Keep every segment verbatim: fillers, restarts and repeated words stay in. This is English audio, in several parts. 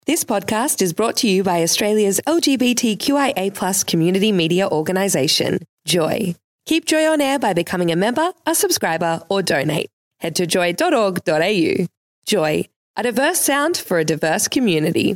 This podcast is brought to you by Australia's L G B T Q I A plus community media organisation, Joy. Keep Joy on air by becoming a member, a subscriber or donate. Head to joy dot org dot a u. Joy, a diverse sound for a diverse community.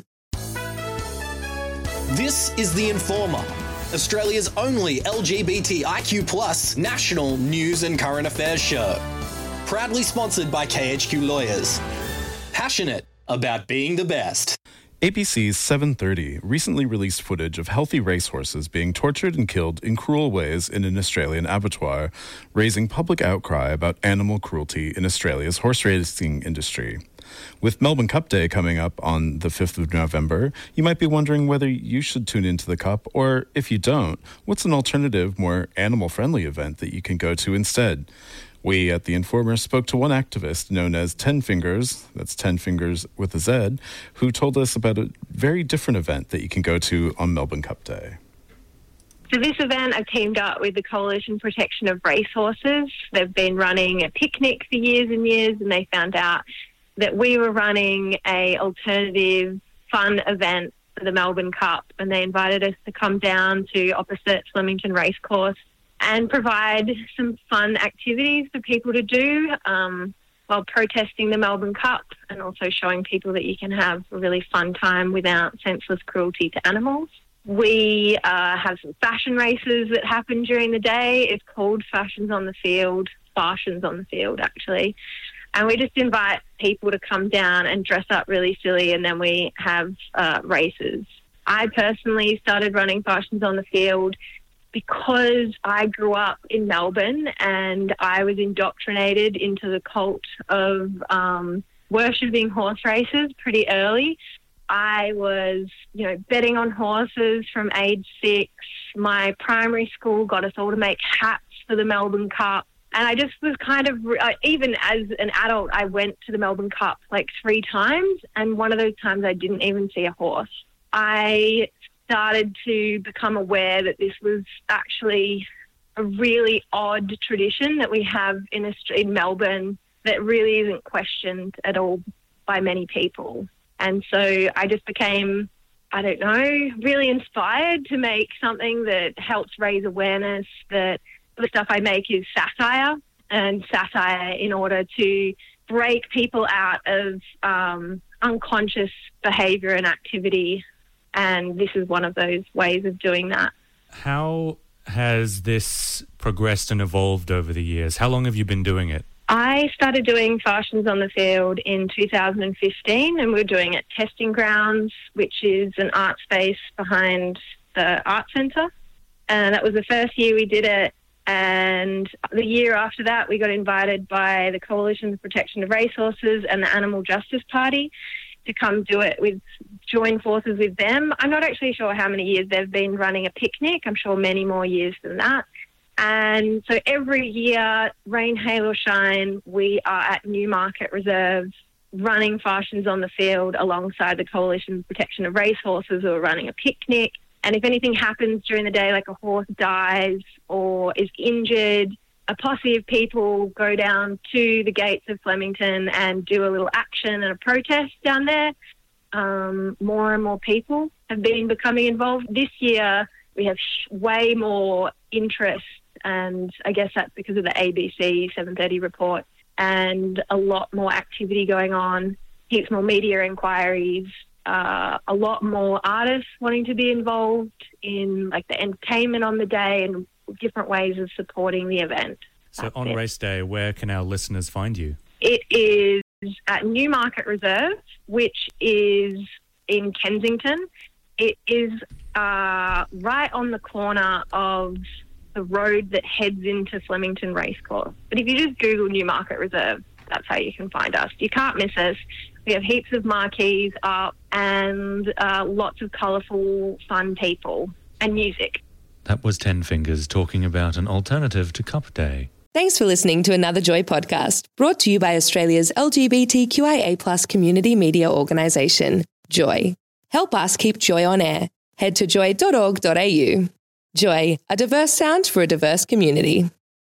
This is The Informer, Australia's only L G B T I Q plus national news and current affairs show. Proudly sponsored by K H Q Lawyers. Passionate about being the best. A B C's seven thirty recently released footage of healthy racehorses being tortured and killed in cruel ways in an Australian abattoir, raising public outcry about animal cruelty in Australia's horse racing industry. With Melbourne Cup Day coming up on the fifth of November, you might be wondering whether you should tune into the Cup, or if you don't, what's an alternative, more animal-friendly event that you can go to instead? We at The Informer spoke to one activist known as Ten Fingers, that's Ten Fingers with a Z, who told us about a very different event that you can go to on Melbourne Cup Day. So this event, I've teamed up with the Coalition Protection of Racehorses. They've been running a picnic for years and years, and they found out that we were running a alternative fun event for the Melbourne Cup, and they invited us to come down to opposite Flemington Racecourse and provide some fun activities for people to do um, while protesting the Melbourne Cup, and also showing people that you can have a really fun time without senseless cruelty to animals. We uh, have some fashion races that happen during the day. It's called Fashions on the Field, Fashions on the Field actually. And we just invite people to come down and dress up really silly, and then we have uh, races. I personally started running Fashions on the Field because I grew up in Melbourne and I was indoctrinated into the cult of um, worshipping horse races pretty early. I was, you know, betting on horses from age six. My primary school got us all to make hats for the Melbourne Cup. And I just was kind of, uh, even as an adult, I went to the Melbourne Cup like three times. And one of those times I didn't even see a horse. I started to become aware that this was actually a really odd tradition that we have in, in Melbourne that really isn't questioned at all by many people. And so I just became, I don't know, really inspired to make something that helps raise awareness that the stuff I make is satire, and satire in order to break people out of um, unconscious behaviour and activity. And this is one of those ways of doing that. How has this progressed and evolved over the years? How long have you been doing it? I started doing Fashions on the Field in two thousand fifteen, and we were doing it at Testing Grounds, which is an art space behind the Art Centre. And that was the first year we did it. And the year after that, we got invited by the Coalition for Protection of Racehorses and the Animal Justice Party to come do it with, join forces with them. I'm not actually sure how many years they've been running a picnic. I'm sure many more years than that. And so every year, rain, hail or shine, we are at Newmarket Reserve running Fashions on the Field alongside the Coalition for Protection of Racehorses, who are running a picnic. And if anything happens during the day, like a horse dies or is injured, a posse of people go down to the gates of Flemington and do a little action and a protest down there. Um, more and more people have been becoming involved. This year, we have sh- way more interest, and I guess that's because of the A B C seven thirty report, and a lot more activity going on, heaps more media inquiries, uh, a lot more artists wanting to be involved in like the entertainment on the day and different ways of supporting the event. So That's on it. race day, where can our listeners find you? It is at Newmarket Reserve, which is in Kensington. It is uh, right on the corner of the road that heads into Flemington Racecourse. But if you just Google Newmarket Reserve, that's how you can find us. You can't miss us. We have heaps of marquees up and uh, lots of colourful, fun people and music. That was Ten Fingers talking about an alternative to Cup Day. Thanks for listening to another Joy podcast, brought to you by Australia's L G B T Q I A plus community media organisation, Joy. Help us keep Joy on air. Head to joy dot org dot a u. Joy, a diverse sound for a diverse community.